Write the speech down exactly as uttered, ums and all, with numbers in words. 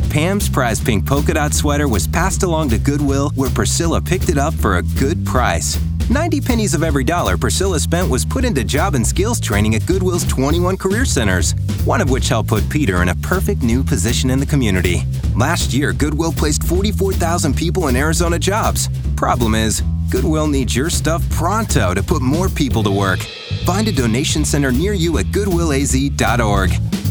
Pam's prize pink polka dot sweater was passed along to Goodwill, where Priscilla picked it up for a good price. ninety pennies of every dollar Priscilla spent was put into job and skills training at Goodwill's twenty-one career centers, one of which helped put Peter in a perfect new position in the community. Last year, Goodwill placed forty-four thousand people in Arizona jobs. Problem is, Goodwill needs your stuff pronto to put more people to work. Find a donation center near you at goodwill a z dot org.